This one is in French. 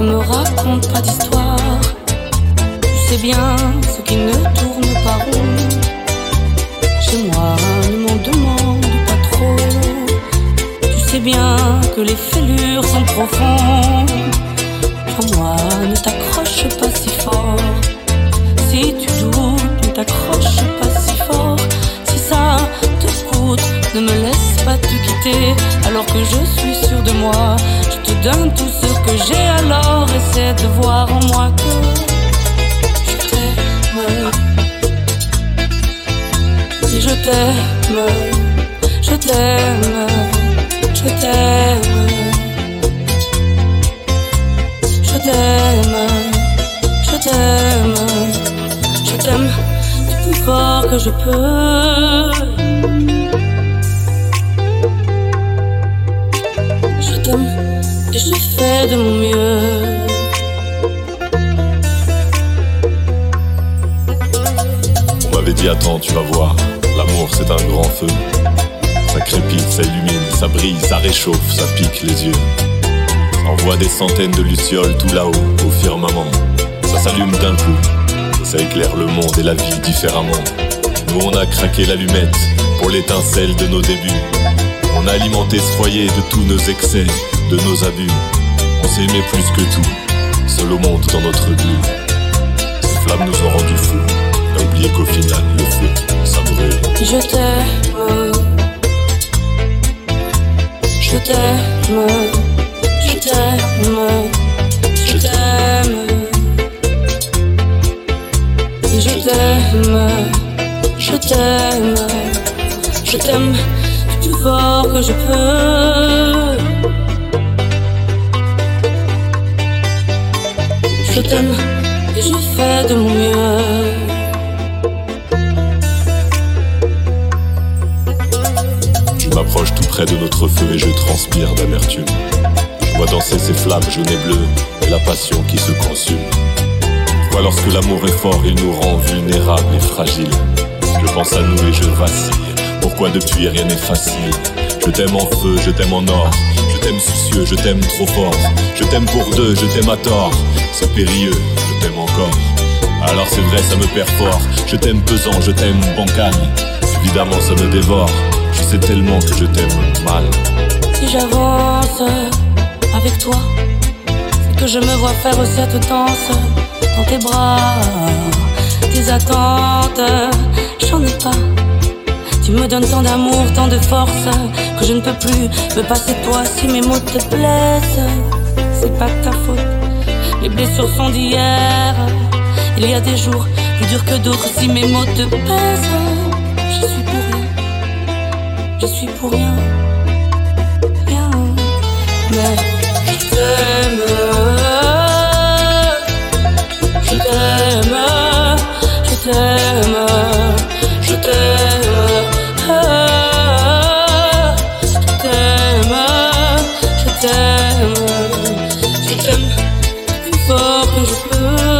ne me raconte pas d'histoire. Tu sais bien ce qui ne tourne pas rond. Chez moi, ne m'en demande pas trop. Tu sais bien que les fêlures sont profondes. Moi, ne t'accroche pas si fort. Si tu doutes, ne t'accroche pas si fort. Si ça te coûte, ne me laisse pas te quitter. Alors que je suis sûre de moi, je te donne tout ce que j'ai. Alors essaie de voir en moi que je t'aime. Si je t'aime, je t'aime, je t'aime. Je t'aime, je t'aime, je t'aime du plus fort que je peux. Je t'aime et je fais de mon mieux. On m'avait dit attends, tu vas voir, l'amour c'est un grand feu. Ça crépite, ça illumine, ça brille, ça réchauffe, ça pique les yeux. Envoie des centaines de lucioles tout là-haut, au firmament. Ça s'allume d'un coup, ça éclaire le monde et la vie différemment. Nous on a craqué l'allumette pour l'étincelle de nos débuts. On a alimenté ce foyer de tous nos excès, de nos abus. On s'est aimé plus que tout, seul au monde dans notre bulle. Ces flammes nous ont rendus fous, on a oublié qu'au final le feu, ça brûle. Je t'aime, je t'aime. Je t'aime, je t'aime, je t'aime, je t'aime, je t'aime du plus fort que je peux. Je t'aime et je fais de mon mieux. Je m'approche tout près de notre feu et je transpire d'amertume. Je vois danser ces flammes jaunes et bleues et la passion qui se consume. Je vois lorsque l'amour est fort, il nous rend vulnérables et fragiles. Je pense à nous et je vacille. Pourquoi depuis rien n'est facile? Je t'aime en feu, je t'aime en or. Je t'aime soucieux, je t'aime trop fort. Je t'aime pour deux, je t'aime à tort. C'est périlleux, je t'aime encore. Alors c'est vrai, ça me perd fort. Je t'aime pesant, je t'aime bancal. Évidemment ça me dévore. Je sais tellement que je t'aime mal. Si j'avance avec toi, c'est que je me vois faire cette danse dans tes bras. Tes attentes, j'en ai pas. Tu me donnes tant d'amour, tant de force que je ne peux plus me passer de toi. Si mes mots te blessent, c'est pas de ta faute. Les blessures sont d'hier. Il y a des jours plus durs que d'autres. Si mes mots te pèsent, je suis pour rien. Je suis pour rien. Rien. Mais je t'aime. Je t'aime. Je t'aime. Je t'aime. Je t'aime plus fort que je peux.